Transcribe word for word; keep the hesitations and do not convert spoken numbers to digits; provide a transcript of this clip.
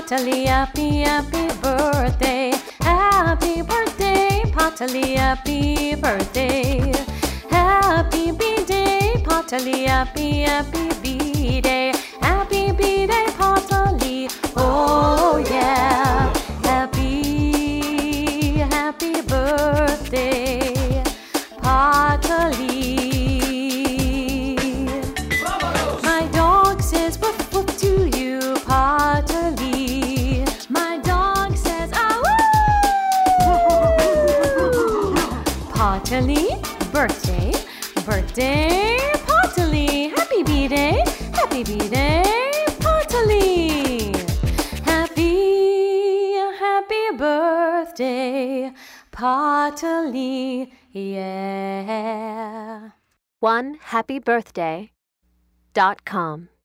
Potterly, happy, happy birthday. Happy birthday, Potterly, happy birthday. Happy B-Day, Potterly, happy, happy B-Day. Happy B-Day, Potterly, oh yeah. Happy, happy birthday, Potterly. My dog says woof woof to you, Potterly. My dog says ah woo. Potterly, birthday, birthday, Potterly. Happy B-Day, happy B-Day, Potterly. Happy, happy birthday, Potterly, yeah. one happy birthday dot com